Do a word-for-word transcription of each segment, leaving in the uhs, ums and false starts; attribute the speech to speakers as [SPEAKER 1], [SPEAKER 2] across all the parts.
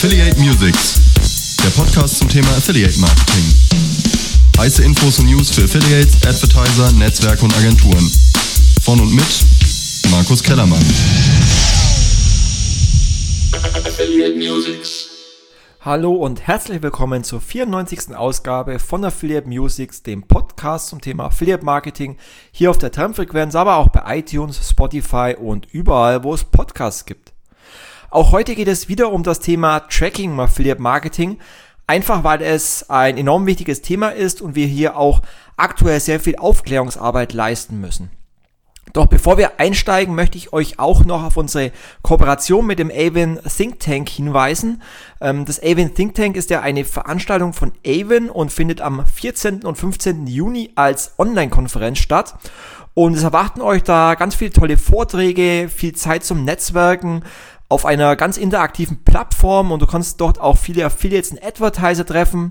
[SPEAKER 1] Affiliate Musics, der Podcast zum Thema Affiliate Marketing. Heiße Infos und News für Affiliates, Advertiser, Netzwerke und Agenturen. Von und mit Markus Kellermann.
[SPEAKER 2] Affiliate Musics.
[SPEAKER 3] Hallo und herzlich willkommen zur vierundneunzigsten Ausgabe von Affiliate Musics, dem Podcast zum Thema Affiliate Marketing, hier auf der Termfrequenz, aber auch bei iTunes, Spotify und überall, wo es Podcasts gibt. Auch heute geht es wieder um das Thema Tracking im Affiliate Marketing, einfach weil es ein enorm wichtiges Thema ist und wir hier auch aktuell sehr viel Aufklärungsarbeit leisten müssen. Doch bevor wir einsteigen, möchte ich euch auch noch auf unsere Kooperation mit dem Avon Think Tank hinweisen. Das Avon Think Tank ist ja eine Veranstaltung von Avon und findet am vierzehnten und fünfzehnten Juni als Online-Konferenz statt. Und es erwarten euch da ganz viele tolle Vorträge, viel Zeit zum Netzwerken auf einer ganz interaktiven Plattform und du kannst dort auch viele Affiliates und Advertiser treffen.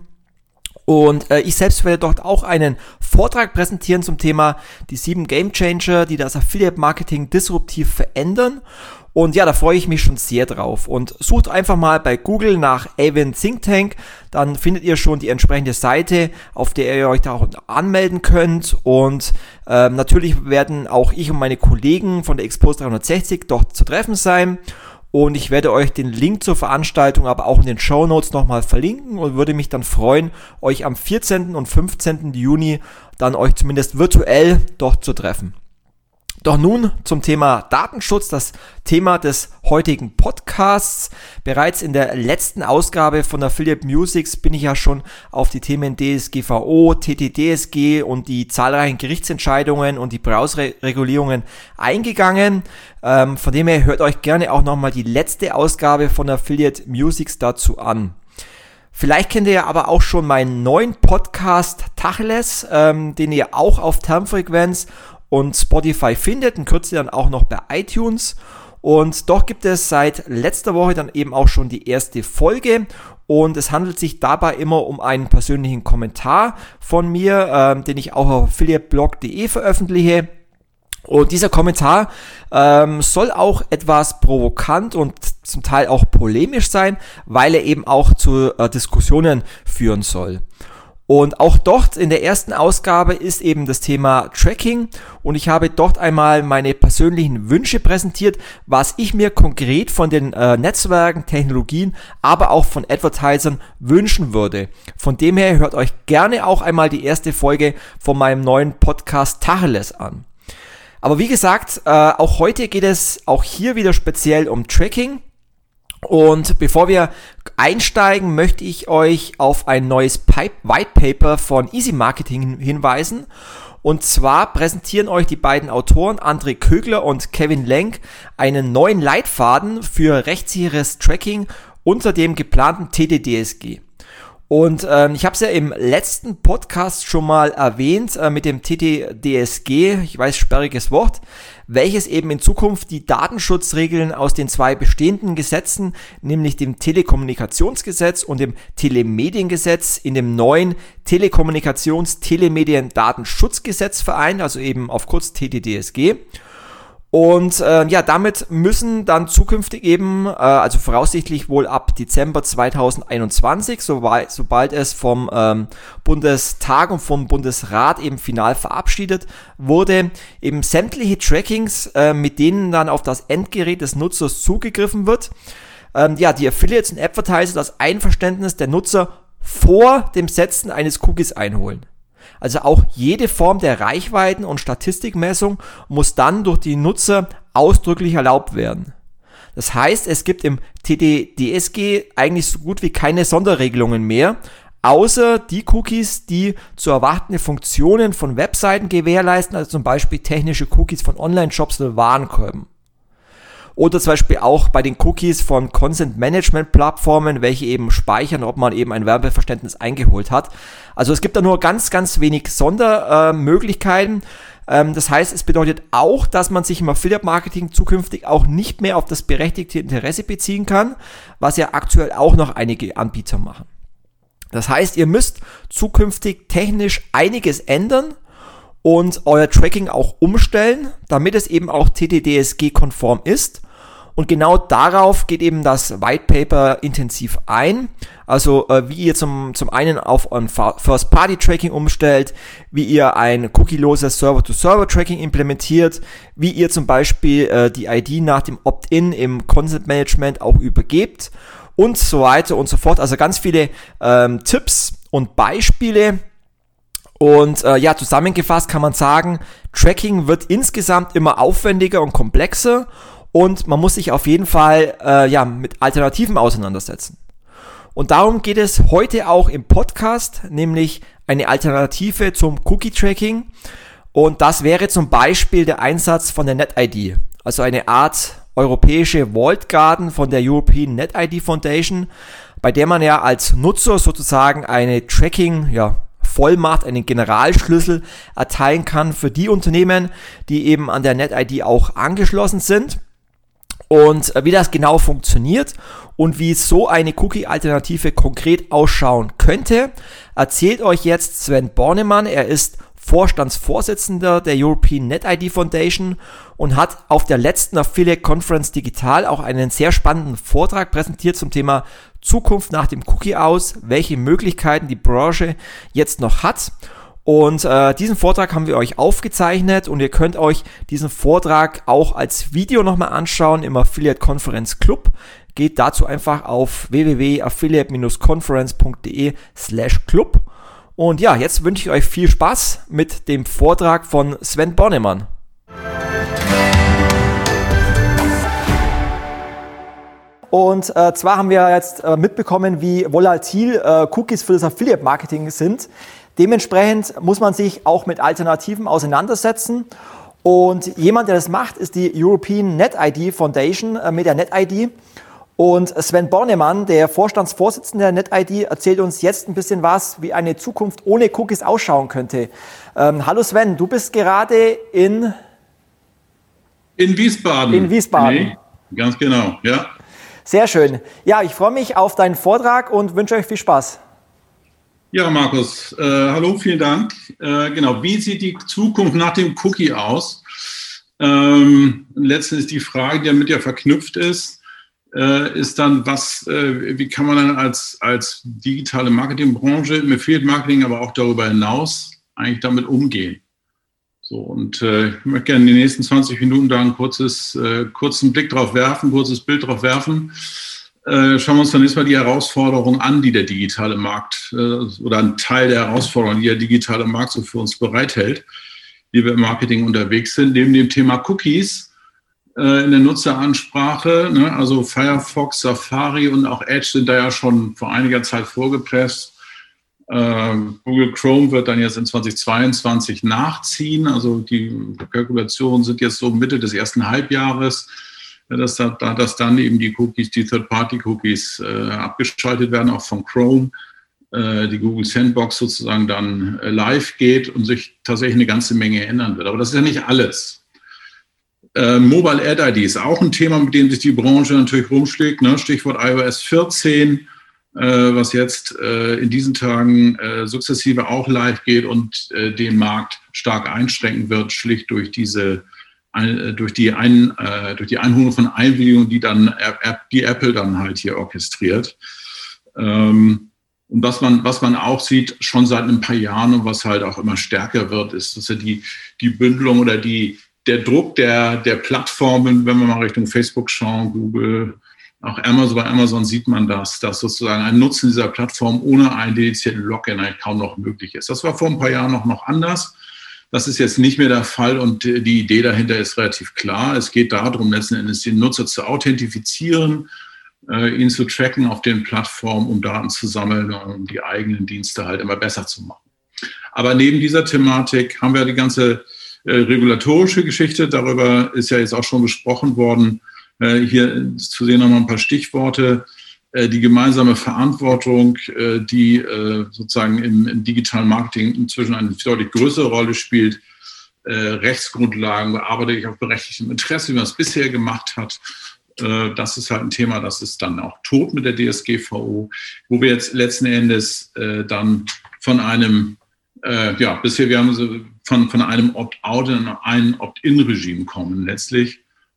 [SPEAKER 3] Und äh, ich selbst werde dort auch einen Vortrag präsentieren zum Thema die sieben Game Changer, die das Affiliate Marketing disruptiv verändern. Und ja, da freue ich mich schon sehr drauf. Und sucht einfach mal bei Google nach Avon Think Tank, dann findet ihr schon die entsprechende Seite, auf der ihr euch da auch anmelden könnt. Und ähm, natürlich werden auch ich und meine Kollegen von der Expose dreihundertsechzig dort zu treffen sein. Und ich werde euch den Link zur Veranstaltung aber auch in den Shownotes nochmal verlinken und würde mich dann freuen, euch am vierzehnten und fünfzehnten Juni dann euch zumindest virtuell dort zu treffen. Doch nun zum Thema Datenschutz, das Thema des heutigen Podcasts. Bereits in der letzten Ausgabe von Affiliate Musics bin ich ja schon auf die Themen D S G V O, T T D S G und die zahlreichen Gerichtsentscheidungen und die Browserregulierungen eingegangen. Ähm, von dem her hört euch gerne auch nochmal die letzte Ausgabe von Affiliate Musics dazu an. Vielleicht kennt ihr ja aber auch schon meinen neuen Podcast Tacheles, ähm, den ihr auch auf Termfrequenz und Spotify findet, in Kürze dann auch noch bei iTunes. Und doch gibt es seit letzter Woche dann eben auch schon die erste Folge und es handelt sich dabei immer um einen persönlichen Kommentar von mir, ähm, den ich auch auf affiliateblog punkt de veröffentliche. Und dieser Kommentar ähm, soll auch etwas provokant und zum Teil auch polemisch sein, weil er eben auch zu äh, Diskussionen führen soll. Und auch dort in der ersten Ausgabe ist eben das Thema Tracking und ich habe dort einmal meine persönlichen Wünsche präsentiert, was ich mir konkret von den äh, Netzwerken, Technologien, aber auch von Advertisern wünschen würde. Von dem her hört euch gerne auch einmal die erste Folge von meinem neuen Podcast Tacheles an. Aber wie gesagt, äh, auch heute geht es auch hier wieder speziell um Tracking. Und bevor wir einsteigen, möchte ich euch auf ein neues Pipe White Paper von Easy Marketing hinweisen. Und zwar präsentieren euch die beiden Autoren André Kögler und Kevin Lenk einen neuen Leitfaden für rechtssicheres Tracking unter dem geplanten T T D S G. Und ähm, ich habe es ja im letzten Podcast schon mal erwähnt äh, mit dem T T D S G, ich weiß, sperriges Wort, welches eben in Zukunft die Datenschutzregeln aus den zwei bestehenden Gesetzen, nämlich dem Telekommunikationsgesetz und dem Telemediengesetz, in dem neuen Telekommunikations-Telemedien-Datenschutzgesetz vereint, also eben auf kurz T T D S G. Und äh, ja, damit müssen dann zukünftig eben, äh, also voraussichtlich wohl ab Dezember zweitausendeinundzwanzig, sobald, sobald es vom ähm, Bundestag und vom Bundesrat eben final verabschiedet wurde, eben sämtliche Trackings, äh, mit denen dann auf das Endgerät des Nutzers zugegriffen wird, ähm, ja, die Affiliates und Advertiser das Einverständnis der Nutzer vor dem Setzen eines Cookies einholen. Also auch jede Form der Reichweiten- und Statistikmessung muss dann durch die Nutzer ausdrücklich erlaubt werden. Das heißt, es gibt im T T D S G eigentlich so gut wie keine Sonderregelungen mehr, außer die Cookies, die zu erwartende Funktionen von Webseiten gewährleisten, also zum Beispiel technische Cookies von Online-Shops oder Warenkorben. Oder zum Beispiel auch bei den Cookies von Consent-Management-Plattformen, welche eben speichern, ob man eben ein Werbeverständnis eingeholt hat. Also es gibt da nur ganz, ganz wenig Sondermöglichkeiten. Ähm, das heißt, es bedeutet auch, dass man sich im Affiliate-Marketing zukünftig auch nicht mehr auf das berechtigte Interesse beziehen kann, was ja aktuell auch noch einige Anbieter machen. Das heißt, ihr müsst zukünftig technisch einiges ändern und euer Tracking auch umstellen, damit es eben auch T T D S G-konform ist. Und genau darauf geht eben das White Paper intensiv ein. Also äh, wie ihr zum, zum einen auf ein First-Party-Tracking umstellt, wie ihr ein cookieloses Server-to-Server-Tracking implementiert, wie ihr zum Beispiel äh, die I D nach dem Opt-in im Consent-Management auch übergebt und so weiter und so fort. Also ganz viele ähm, Tipps und Beispiele. Und äh, ja, zusammengefasst kann man sagen, Tracking wird insgesamt immer aufwendiger und komplexer und man muss sich auf jeden Fall äh, ja, mit Alternativen auseinandersetzen. Und darum geht es heute auch im Podcast, nämlich eine Alternative zum Cookie-Tracking. Und das wäre zum Beispiel der Einsatz von der NetID, also eine Art europäische Walled Garden von der European NetID Foundation, bei der man ja als Nutzer sozusagen eine Tracking, ja, Vollmacht, einen Generalschlüssel erteilen kann für die Unternehmen, die eben an der NetID auch angeschlossen sind. Und wie das genau funktioniert und wie so eine Cookie-Alternative konkret ausschauen könnte, erzählt euch jetzt Sven Bornemann. Er ist Vorstandsvorsitzender der European NetID Foundation und hat auf der letzten Affiliate Conference Digital auch einen sehr spannenden Vortrag präsentiert zum Thema Zukunft nach dem Cookie aus, welche Möglichkeiten die Branche jetzt noch hat. Und äh, diesen Vortrag haben wir euch aufgezeichnet und ihr könnt euch diesen Vortrag auch als Video nochmal anschauen im Affiliate Conference Club. Geht dazu einfach auf w w w punkt affiliate dash conference punkt de slash club. Und ja, jetzt wünsche ich euch viel Spaß mit dem Vortrag von Sven Bornemann. Und äh, zwar haben wir jetzt äh, mitbekommen, wie volatil äh, Cookies für das Affiliate-Marketing sind. Dementsprechend muss man sich auch mit Alternativen auseinandersetzen. Und jemand, der das macht, ist die European NetID Foundation äh, mit der NetID. Und Sven Bornemann, der Vorstandsvorsitzende der NetID, erzählt uns jetzt ein bisschen was, wie eine Zukunft ohne Cookies ausschauen könnte. Ähm, hallo Sven, du bist gerade in...
[SPEAKER 4] In Wiesbaden.
[SPEAKER 3] In Wiesbaden.
[SPEAKER 4] Nee, ganz genau, ja.
[SPEAKER 3] Sehr schön. Ja, ich freue mich auf deinen Vortrag und wünsche euch viel Spaß.
[SPEAKER 4] Ja, Markus, äh, hallo, vielen Dank. Äh, genau, wie sieht die Zukunft nach dem Cookie aus? Ähm, letztens die Frage, die damit ja verknüpft ist, äh, ist dann, was, äh, wie kann man dann als, als digitale Marketingbranche, im Affiliate-Marketing, aber auch darüber hinaus eigentlich damit umgehen? So, und äh, ich möchte gerne in den nächsten zwanzig Minuten da ein kurzes, äh, kurzen Blick drauf werfen, kurzes Bild drauf werfen. Äh, schauen wir uns dann erstmal die Herausforderungen an, die der digitale Markt äh, oder ein Teil der Herausforderungen, die der digitale Markt so für uns bereithält, die wir im Marketing unterwegs sind. Neben dem Thema Cookies äh, in der Nutzeransprache, ne, also Firefox, Safari und auch Edge sind da ja schon vor einiger Zeit vorgepresst. Äh, Google Chrome wird dann jetzt in zweitausendzweiundzwanzig nachziehen. Also die Kalkulationen sind jetzt so Mitte des ersten Halbjahres, dass, da, dass dann eben die Cookies, die Third-Party-Cookies äh, abgeschaltet werden, auch von Chrome, äh, die Google Sandbox sozusagen dann äh, live geht und sich tatsächlich eine ganze Menge ändern wird. Aber das ist ja nicht alles. Äh, Mobile Ad I D ist auch ein Thema, mit dem sich die Branche natürlich rumschlägt, ne? Stichwort i O S vierzehn, äh, was jetzt äh, in diesen Tagen äh, sukzessive auch live geht und äh, den Markt stark einschränken wird, schlicht durch diese durch die, Ein, äh, durch die Einholung von Einwilligungen, die dann die Apple dann halt hier orchestriert. Ähm, und was man, was man auch sieht, schon seit ein paar Jahren und was halt auch immer stärker wird, ist, dass ja die, die Bündelung oder die, der Druck der, der Plattformen, wenn wir mal Richtung Facebook schauen, Google, auch Amazon, bei Amazon sieht man das, dass sozusagen ein Nutzen dieser Plattform ohne einen dedizierten Login halt kaum noch möglich ist. Das war vor ein paar Jahren noch, noch anders. Das ist jetzt nicht mehr der Fall und die Idee dahinter ist relativ klar. Es geht darum, letzten Endes den Nutzer zu authentifizieren, ihn zu tracken auf den Plattformen, um Daten zu sammeln und um die eigenen Dienste halt immer besser zu machen. Aber neben dieser Thematik haben wir die ganze regulatorische Geschichte. Darüber ist ja jetzt auch schon gesprochen worden. Hier zu sehen nochmal ein paar Stichworte. Die gemeinsame Verantwortung, die sozusagen im, im digitalen Marketing inzwischen eine deutlich größere Rolle spielt. Rechtsgrundlagen, bearbeite ich auf berechtigtem Interesse, wie man es bisher gemacht hat. Das ist halt ein Thema, das ist dann auch tot mit der D S G V O, wo wir jetzt letzten Endes dann von einem, ja, bisher wir haben so von, von einem Opt-out in ein Opt-in-Regime kommen letztlich.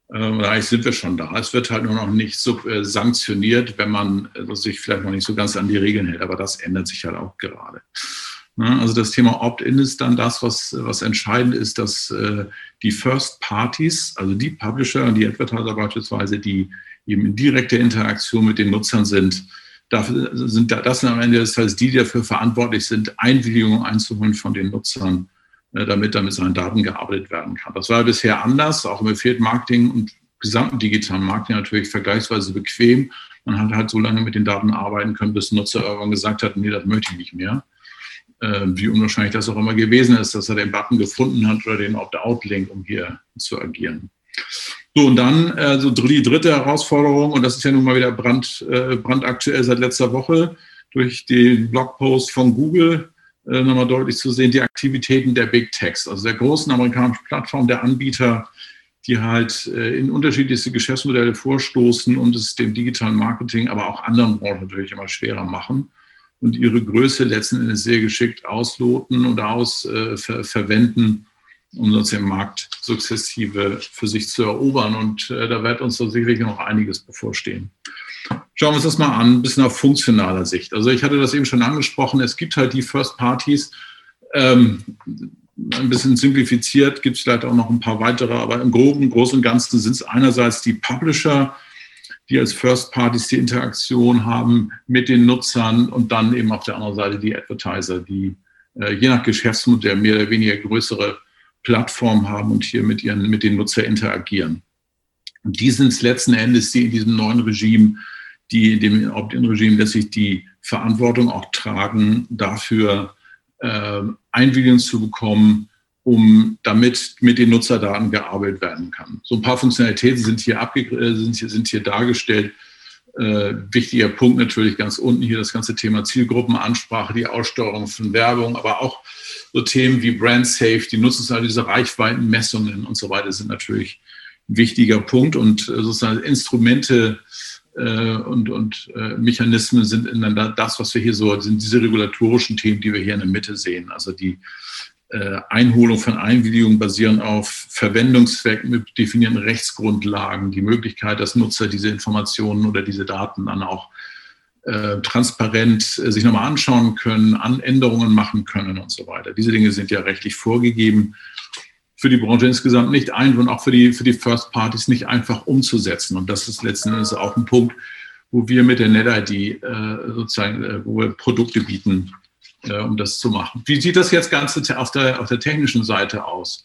[SPEAKER 4] Oder eigentlich sind wir schon da. Es wird halt nur noch nicht so äh, sanktioniert, wenn man äh, sich vielleicht noch nicht so ganz an die Regeln hält. Aber das ändert sich halt auch gerade. Ne? Also das Thema Opt-in ist dann das, was, was entscheidend ist, dass äh, die First Parties, also die Publisher und die Advertiser beispielsweise, die eben in direkter Interaktion mit den Nutzern sind, dafür sind das sind am Ende des Tages die, die dafür verantwortlich sind, Einwilligungen einzuholen von den Nutzern, damit da mit seinen Daten gearbeitet werden kann. Das war bisher anders, auch im Affiliate-Marketing und gesamten digitalen Marketing natürlich vergleichsweise bequem. Man hat halt so lange mit den Daten arbeiten können, bis ein Nutzer irgendwann gesagt hat, nee, das möchte ich nicht mehr. Äh, wie unwahrscheinlich das auch immer gewesen ist, dass er den Button gefunden hat oder den Opt-out-Link, um hier zu agieren. So, und dann äh, so die dritte Herausforderung, und das ist ja nun mal wieder brand, äh, brandaktuell seit letzter Woche, durch den Blogpost von Google, nochmal deutlich zu sehen, die Aktivitäten der Big Techs, also der großen amerikanischen Plattform, der Anbieter, die halt in unterschiedlichste Geschäftsmodelle vorstoßen und es dem digitalen Marketing, aber auch anderen Branchen natürlich immer schwerer machen und ihre Größe letzten Endes sehr geschickt ausloten und aus äh, ver verwenden, um sonst den Markt sukzessive für sich zu erobern. Und äh, da wird uns so sicherlich noch einiges bevorstehen. Schauen wir uns das mal an, ein bisschen auf funktionaler Sicht. Also ich hatte das eben schon angesprochen, es gibt halt die First Parties, ähm, ein bisschen simplifiziert, gibt es vielleicht auch noch ein paar weitere, aber im Groben, Großen und Ganzen sind es einerseits die Publisher, die als First Parties die Interaktion haben mit den Nutzern und dann eben auf der anderen Seite die Advertiser, die äh, je nach Geschäftsmodell mehr oder weniger größere Plattformen haben und hier mit, ihren, mit den Nutzern interagieren. Und die sind es letzten Endes, die in diesem neuen Regime, die in dem Opt-in-Regime letztlich die Verantwortung auch tragen, dafür äh, Einwilligungen zu bekommen, um damit mit den Nutzerdaten gearbeitet werden kann. So ein paar Funktionalitäten sind hier, abge- sind hier, sind hier dargestellt. Äh, wichtiger Punkt natürlich ganz unten hier das ganze Thema Zielgruppenansprache, die Aussteuerung von Werbung, aber auch so Themen wie Brand Safe, die Nutzungszahl, diese Reichweitenmessungen und so weiter sind natürlich ein wichtiger Punkt und sozusagen Instrumente äh, und, und äh, Mechanismen sind in das, was wir hier so, sind diese regulatorischen Themen, die wir hier in der Mitte sehen. Also die äh, Einholung von Einwilligungen basieren auf Verwendungszwecken mit definierten Rechtsgrundlagen, die Möglichkeit, dass Nutzer diese Informationen oder diese Daten dann auch äh, transparent äh, sich nochmal anschauen können, an Änderungen machen können und so weiter. Diese Dinge sind ja rechtlich vorgegeben. Für die Branche insgesamt nicht einfach und auch für die, für die First Parties nicht einfach umzusetzen. Und das ist letzten Endes auch ein Punkt, wo wir mit der NetID äh, sozusagen, äh, wo wir Produkte bieten, äh, um das zu machen. Wie sieht das jetzt Ganze auf der, auf der technischen Seite aus?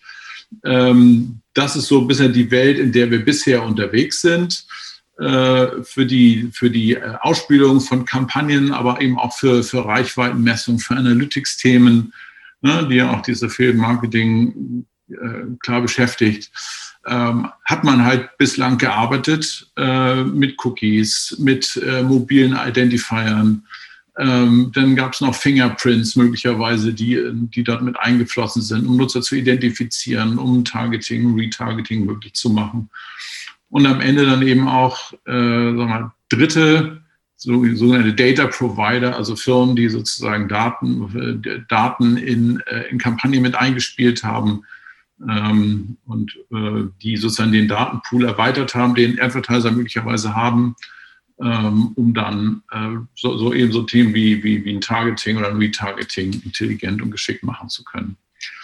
[SPEAKER 4] Ähm, das ist so ein bisschen die Welt, in der wir bisher unterwegs sind. Äh, für die, für die Ausspielung von Kampagnen, aber eben auch für, für Reichweitenmessung, für Analytics-Themen, ne, die ja auch diese Affiliate-Marketing klar beschäftigt, ähm, hat man halt bislang gearbeitet äh, mit Cookies, mit äh, mobilen Identifiern. Ähm, dann gab es noch Fingerprints möglicherweise, die, die dort mit eingeflossen sind, um Nutzer zu identifizieren, um Targeting, Retargeting möglich zu machen. Und am Ende dann eben auch äh, sagen wir mal, dritte, so, sogenannte Data Provider, also Firmen, die sozusagen Daten, äh, Daten in, äh, in Kampagnen mit eingespielt haben, Ähm, und äh, die sozusagen den Datenpool erweitert haben, den Advertiser möglicherweise haben, ähm, um dann äh, so, so eben so Themen wie, wie, wie ein Targeting oder ein Retargeting intelligent und geschickt machen zu können.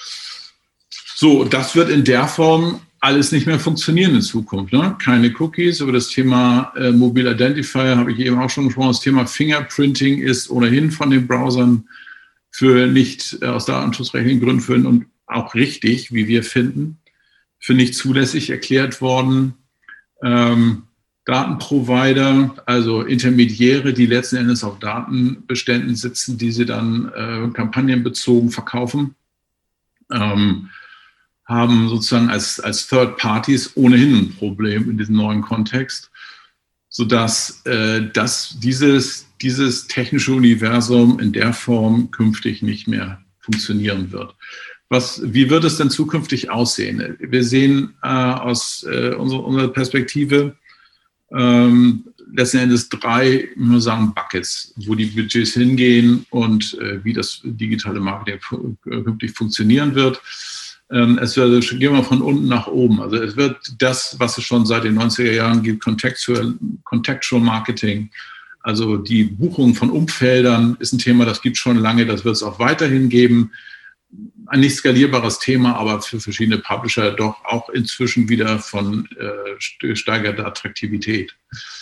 [SPEAKER 4] So, das wird in der Form alles nicht mehr funktionieren in Zukunft. Ne? Keine Cookies. Über das Thema äh, Mobile Identifier habe ich eben auch schon gesprochen. Das Thema Fingerprinting ist ohnehin von den Browsern für nicht äh, aus datenschutzrechtlichen Gründen für und auch richtig, wie wir finden, für nicht zulässig erklärt worden. Ähm, Datenprovider, also Intermediäre, die letzten Endes auf Datenbeständen sitzen, die sie dann äh, kampagnenbezogen verkaufen, ähm, haben sozusagen als, als Third Parties ohnehin ein Problem in diesem neuen Kontext, sodass äh, dass dieses, dieses technische Universum in der Form künftig nicht mehr funktionieren wird. Was, wie wird es denn zukünftig aussehen? Wir sehen äh, aus äh, unserer, unserer Perspektive ähm, letzten Endes drei, ich muss sagen, Buckets, wo die Budgets hingehen und äh, wie das digitale Marketing künftig funktionieren wird. Ähm, es wird, gehen wir von unten nach oben. Also es wird das, was es schon seit den neunziger Jahren gibt, Contextual, Contextual Marketing, also die Buchung von Umfeldern ist ein Thema, das gibt es schon lange, das wird es auch weiterhin geben. Ein nicht skalierbares Thema, aber für verschiedene Publisher doch auch inzwischen wieder von äh, gesteigerter Attraktivität.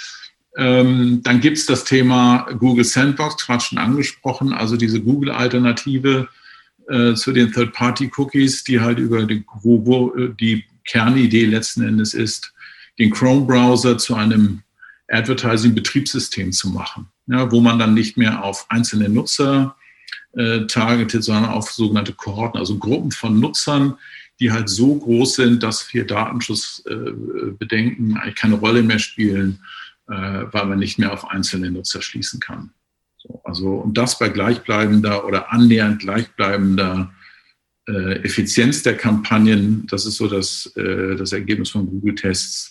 [SPEAKER 4] Ähm, dann gibt es das Thema Google Sandbox, gerade schon angesprochen, also diese Google-Alternative äh, zu den Third-Party-Cookies, die halt über die, wo, wo die Kernidee letzten Endes ist, den Chrome-Browser zu einem Advertising-Betriebssystem zu machen, ja, wo man dann nicht mehr auf einzelne Nutzer äh, targetet, sondern auf sogenannte Kohorten, also Gruppen von Nutzern, die halt so groß sind, dass für Datenschutzbedenken äh, eigentlich keine Rolle mehr spielen, äh, weil man nicht mehr auf einzelne Nutzer schließen kann. So, also und das bei gleichbleibender oder annähernd gleichbleibender äh, Effizienz der Kampagnen, das ist so das, äh, das Ergebnis von Google-Tests.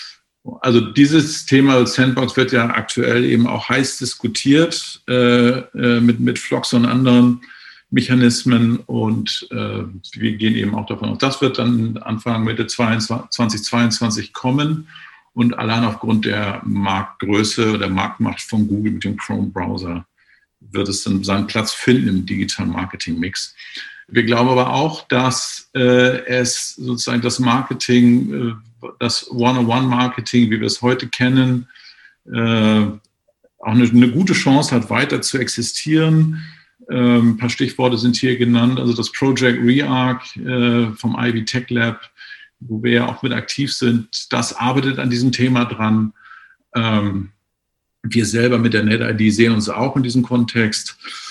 [SPEAKER 4] Also dieses Thema Sandbox wird ja aktuell eben auch heiß diskutiert äh, äh, mit, mit Flocks und anderen Mechanismen und äh, wir gehen eben auch davon aus, das wird dann Anfang Mitte zwanzig zweiundzwanzig kommen und allein aufgrund der Marktgröße oder Marktmacht von Google mit dem Chrome-Browser wird es dann seinen Platz finden im digitalen Marketing-Mix. Wir glauben aber auch, dass äh, es sozusagen das Marketing, äh, das One-on-One-Marketing, wie wir es heute kennen, äh, auch eine, eine gute Chance hat, weiter zu existieren. Äh, ein paar Stichworte sind hier genannt. Also das Project ReArc äh, vom Ivy Tech Lab, wo wir ja auch mit aktiv sind, das arbeitet an diesem Thema dran. Ähm, wir selber mit der NetID sehen uns auch in diesem Kontext.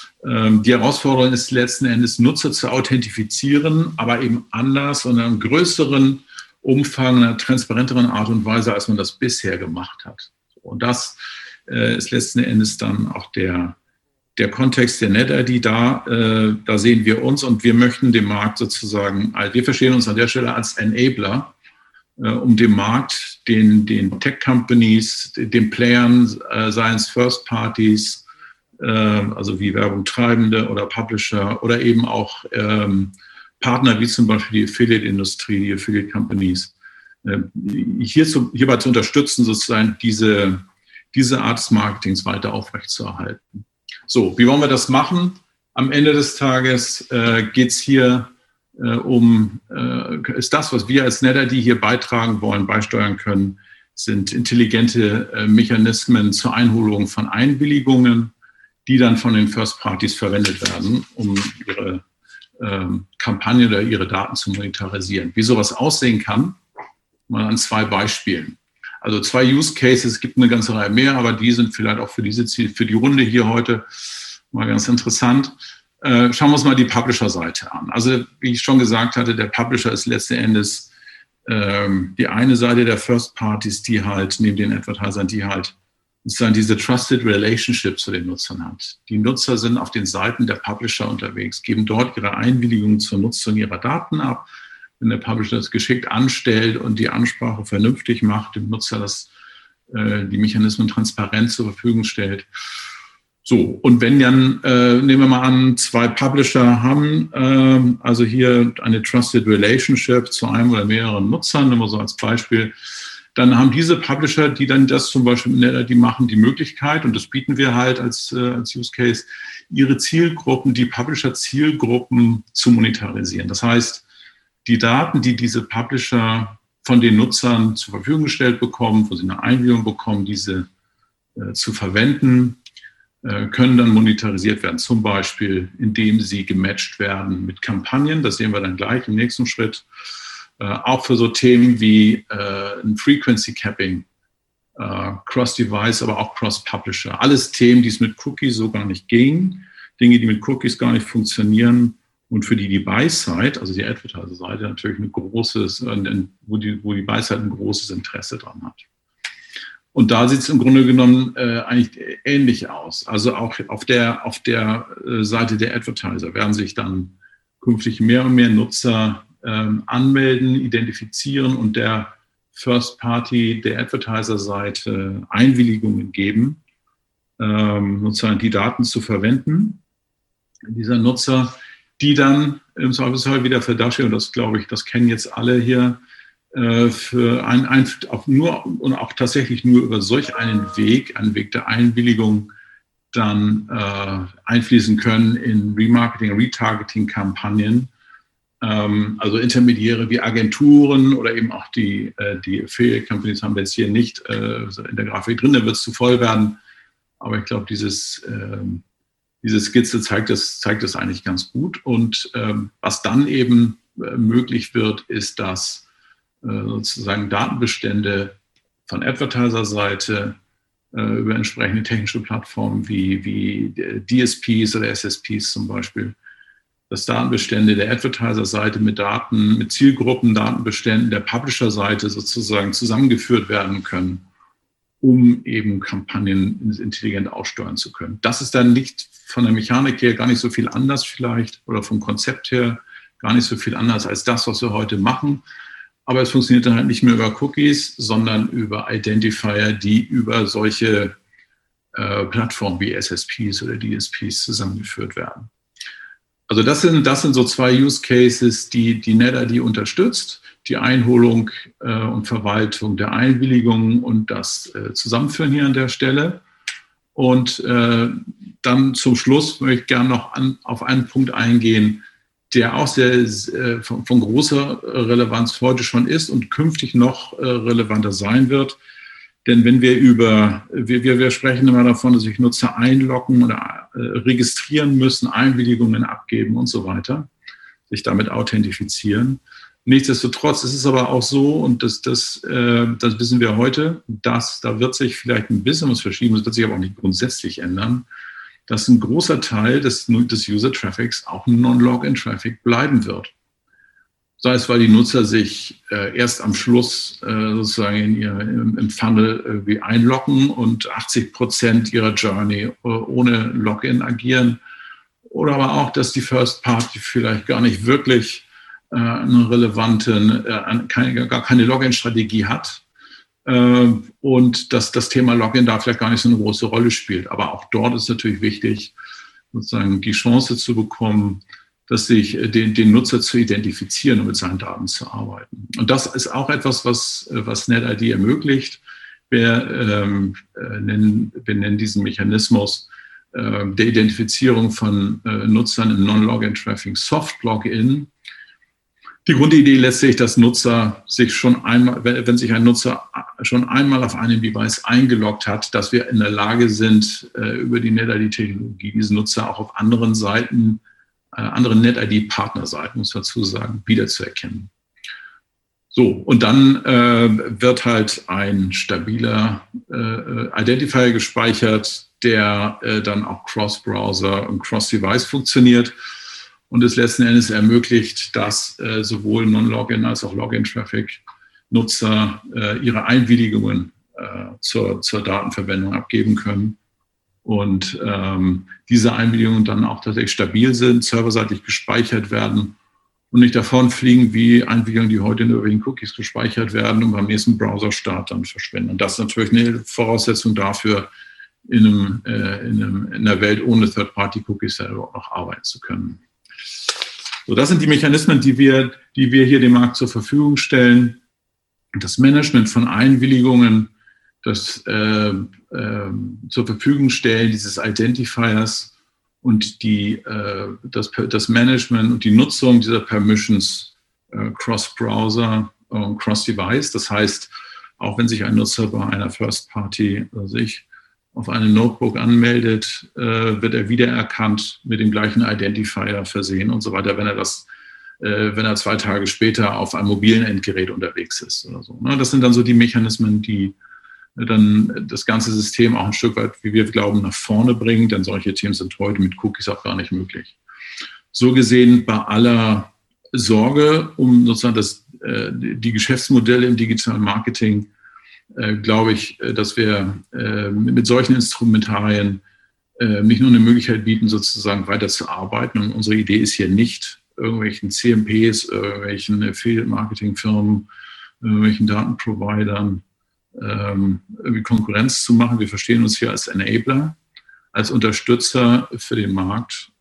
[SPEAKER 4] Die Herausforderung ist letzten Endes, Nutzer zu authentifizieren, aber eben anders und in einem größeren Umfang, einer transparenteren Art und Weise, als man das bisher gemacht hat. Und das äh, ist letzten Endes dann auch der, der Kontext der NetID. Da, äh, da sehen wir uns und wir möchten dem Markt sozusagen, also wir verstehen uns an der Stelle als Enabler, äh, um dem Markt, den, den Tech-Companies, den Playern, äh, seien es First-Parties, also wie Werbungtreibende oder Publisher oder eben auch ähm, Partner wie zum Beispiel die Affiliate-Industrie, die Affiliate-Companies, äh, hierzu, hierbei zu unterstützen, sozusagen diese, diese Art des Marketings weiter aufrechtzuerhalten. So, wie wollen wir das machen? Am Ende des Tages äh, geht es hier äh, um, äh, ist das, was wir als NetID hier beitragen wollen, beisteuern können, sind intelligente äh, Mechanismen zur Einholung von Einwilligungen, die dann von den First Parties verwendet werden, um ihre ähm, Kampagne oder ihre Daten zu monetarisieren. Wie sowas aussehen kann, mal an zwei Beispielen. Also zwei Use Cases, es gibt eine ganze Reihe mehr, aber die sind vielleicht auch für diese Ziel, für die Runde hier heute mal ganz interessant. Äh, schauen wir uns mal die Publisher-Seite an. Also wie ich schon gesagt hatte, der Publisher ist letzten Endes ähm, die eine Seite der First Parties, die halt neben den Advertisern, die halt sozusagen diese Trusted Relationship zu den Nutzern hat. Die Nutzer sind auf den Seiten der Publisher unterwegs, geben dort ihre Einwilligung zur Nutzung ihrer Daten ab. Wenn der Publisher das geschickt anstellt und die Ansprache vernünftig macht, dem Nutzer das, äh, die Mechanismen transparent zur Verfügung stellt. So, und wenn dann, äh, nehmen wir mal an, zwei Publisher haben, äh, also hier eine Trusted Relationship zu einem oder mehreren Nutzern, nehmen wir so als Beispiel, dann haben diese Publisher, die dann das zum Beispiel mit NetID machen, die Möglichkeit, und das bieten wir halt als, äh, als Use Case, ihre Zielgruppen, die Publisher-Zielgruppen zu monetarisieren. Das heißt, die Daten, die diese Publisher von den Nutzern zur Verfügung gestellt bekommen, wo sie eine Einwilligung bekommen, diese äh, zu verwenden, äh, können dann monetarisiert werden. Zum Beispiel, indem sie gematcht werden mit Kampagnen. Das sehen wir dann gleich im nächsten Schritt. Äh, auch für so Themen wie äh, ein Frequency Capping, äh, Cross-Device, aber auch Cross-Publisher. Alles Themen, die es mit Cookies so gar nicht ging, Dinge, die mit Cookies gar nicht funktionieren und für die die Buy-Side, also die Advertiser-Seite, natürlich ein großes, äh, wo die, wo die Buy-Side ein großes Interesse dran hat. Und da sieht es im Grunde genommen äh, eigentlich ähnlich aus. Also auch auf der, auf der äh, Seite der Advertiser werden sich dann künftig mehr und mehr Nutzer Ähm, anmelden, identifizieren und der First Party, der Advertiser-Seite Einwilligungen geben, ähm, sozusagen die Daten zu verwenden. Dieser Nutzer die dann im Zweifelsfall wieder für Dashi, und das glaube ich, das kennen jetzt alle hier, für ein, ein, auch nur und auch tatsächlich nur über solch einen Weg, einen Weg der Einwilligung, dann äh, einfließen können in Remarketing, Retargeting-Kampagnen. Ähm, also Intermediäre wie Agenturen oder eben auch die, äh, die Affiliate-Companies haben wir jetzt hier nicht äh, in der Grafik drin, da wird es zu voll werden. Aber ich glaube, dieses, äh, diese Skizze zeigt das, zeigt das eigentlich ganz gut. Und ähm, was dann eben äh, möglich wird, ist, dass sozusagen Datenbestände von Advertiser-Seite äh, über entsprechende technische Plattformen wie, wie D S Ps oder S S Ps zum Beispiel, dass Datenbestände der Advertiser-Seite mit Daten, mit Zielgruppen, Datenbeständen der Publisher-Seite sozusagen zusammengeführt werden können, um eben Kampagnen intelligent aussteuern zu können. Das ist dann nicht von der Mechanik her gar nicht so viel anders vielleicht oder vom Konzept her gar nicht so viel anders als das, was wir heute machen. Aber es funktioniert dann halt nicht mehr über Cookies, sondern über Identifier, die über solche äh, Plattformen wie S S Ps oder D S Ps zusammengeführt werden. Also das sind, das sind so zwei Use Cases, die die NetID unterstützt. Die Einholung äh, und Verwaltung der Einwilligungen und das äh, Zusammenführen hier an der Stelle. Und äh, dann zum Schluss möchte ich gerne noch an, auf einen Punkt eingehen, der auch sehr äh, von, von großer Relevanz heute schon ist und künftig noch äh, relevanter sein wird. Denn wenn wir über, wir, wir, wir sprechen immer davon, dass sich Nutzer einloggen oder äh, registrieren müssen, Einwilligungen abgeben und so weiter, sich damit authentifizieren. Nichtsdestotrotz ist es aber auch so, und das, das, äh, das wissen wir heute, dass da wird sich vielleicht ein bisschen was verschieben, das wird sich aber auch nicht grundsätzlich ändern, dass ein großer Teil des, des User-Traffics auch Non-Login-Traffic bleiben wird. Sei es, weil die Nutzer sich äh, erst am Schluss äh, sozusagen in ihr, im, im Funnel irgendwie einloggen und achtzig Prozent ihrer Journey äh, ohne Login agieren. Oder aber auch, dass die First Party vielleicht gar nicht wirklich äh, eine relevante, äh, keine, gar keine Login-Strategie hat. Und dass das Thema Login da vielleicht gar nicht so eine große Rolle spielt. Aber auch dort ist natürlich wichtig, sozusagen die Chance zu bekommen, dass sich den, den Nutzer zu identifizieren und mit seinen Daten zu arbeiten. Und das ist auch etwas, was, was NetID ermöglicht. Wir, ähm, nennen, wir nennen diesen Mechanismus äh, der Identifizierung von äh, Nutzern im Non-Login-Traffic Soft-Login. Die Grundidee letztlich, dass Nutzer sich schon einmal, wenn sich ein Nutzer schon einmal auf einem Device eingeloggt hat, dass wir in der Lage sind, über die NetID-Technologie diesen Nutzer auch auf anderen Seiten, anderen NetID-Partnerseiten, muss man dazu sagen, wiederzuerkennen. So, und dann äh, wird halt ein stabiler äh, Identifier gespeichert, der äh, dann auch Cross-Browser und Cross-Device funktioniert. Und es letzten Endes ermöglicht, dass äh, sowohl Non-Login als auch Login-Traffic-Nutzer äh, ihre Einwilligungen äh, zur, zur Datenverwendung abgeben können. Und ähm, diese Einwilligungen dann auch tatsächlich stabil sind, serverseitig gespeichert werden und nicht davon fliegen wie Einwilligungen, die heute in irgendwelchen Cookies gespeichert werden und beim nächsten Browser-Start dann verschwinden. Und das ist natürlich eine Voraussetzung dafür, in, einem, äh, in, einem, in einer Welt ohne Third-Party-Cookies selber noch arbeiten zu können. So, das sind die Mechanismen, die wir, die wir hier dem Markt zur Verfügung stellen. Das Management von Einwilligungen, das äh, äh, zur Verfügung stellen dieses Identifiers und die, äh, das, das Management und die Nutzung dieser Permissions äh, Cross-Browser und Cross-Device. Das heißt, auch wenn sich ein Nutzer bei einer First-Party äh, sich auf einem Notebook anmeldet, äh, wird er wiedererkannt, mit dem gleichen Identifier versehen und so weiter, wenn er das, äh, wenn er zwei Tage später auf einem mobilen Endgerät unterwegs ist oder so. Ne? Das sind dann so die Mechanismen, die äh, dann das ganze System auch ein Stück weit, wie wir glauben, nach vorne bringen, denn solche Themen sind heute mit Cookies auch gar nicht möglich. So gesehen, bei aller Sorge um sozusagen das, äh, die Geschäftsmodelle im digitalen Marketing, Äh, glaube ich, dass wir äh, mit solchen Instrumentarien äh, nicht nur eine Möglichkeit bieten, sozusagen weiterzuarbeiten. Und unsere Idee ist hier nicht, irgendwelchen C M Ps, irgendwelchen Affiliate-Marketing-Firmen, irgendwelchen Datenprovidern ähm, irgendwie Konkurrenz zu machen. Wir verstehen uns hier als Enabler, als Unterstützer für den Markt,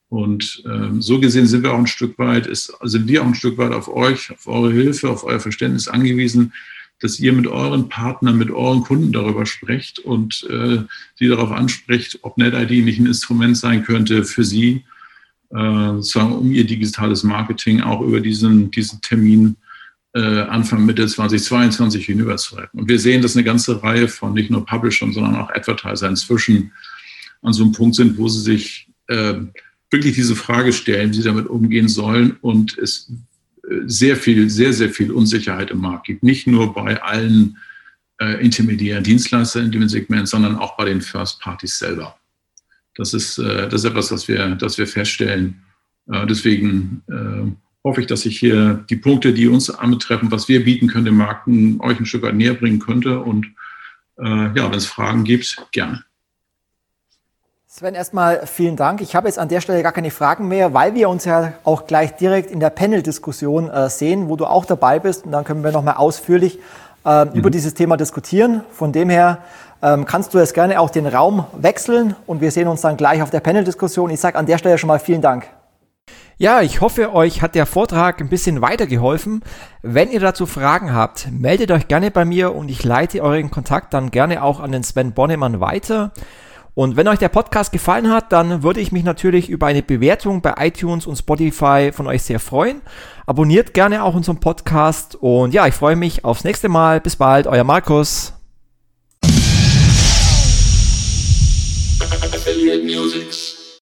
[SPEAKER 4] Und ähm, so gesehen sind wir auch ein Stück weit, ist, sind wir auch ein Stück weit auf euch, auf eure Hilfe, auf euer Verständnis angewiesen, dass ihr mit euren Partnern, mit euren Kunden darüber sprecht und äh, sie darauf anspricht, ob NetID nicht ein Instrument sein könnte für sie, äh, sozusagen um ihr digitales Marketing auch über diesen, diesen Termin äh, Anfang, Mitte zweitausendzweiundzwanzig hinüberzuretten. Und wir sehen, dass eine ganze Reihe von nicht nur Publishern, sondern auch Advertiser inzwischen an so einem Punkt sind, wo sie sich äh, wirklich diese Frage stellen, wie sie damit umgehen sollen, und es sehr viel, sehr, sehr viel Unsicherheit im Markt gibt. Nicht nur bei allen äh, intermediären Dienstleistern in dem Segment, sondern auch bei den First Parties selber. Das ist, äh, das ist etwas, das wir, das wir feststellen. Äh, deswegen äh, hoffe ich, dass ich hier die Punkte, die uns anbetreffen, was wir bieten können, den Marken, euch ein Stück weit näher bringen könnte. Und äh, ja, wenn es Fragen gibt, gerne.
[SPEAKER 3] Sven, erstmal vielen Dank. Ich habe jetzt an der Stelle gar keine Fragen mehr, weil wir uns ja auch gleich direkt in der Panel-Diskussion äh, sehen, wo du auch dabei bist. Und dann können wir nochmal ausführlich äh, mhm. über dieses Thema diskutieren. Von dem her ähm, kannst du jetzt gerne auch den Raum wechseln und wir sehen uns dann gleich auf der Panel-Diskussion. Ich sage an der Stelle schon mal vielen Dank. Ja, ich hoffe, euch hat der Vortrag ein bisschen weitergeholfen. Wenn ihr dazu Fragen habt, meldet euch gerne bei mir und ich leite euren Kontakt dann gerne auch an den Sven Bonnemann weiter. Und wenn euch der Podcast gefallen hat, dann würde ich mich natürlich über eine Bewertung bei iTunes und Spotify von euch sehr freuen. Abonniert gerne auch unseren Podcast und ja, ich freue mich aufs nächste Mal. Bis bald, euer Markus.
[SPEAKER 2] Affiliate Music.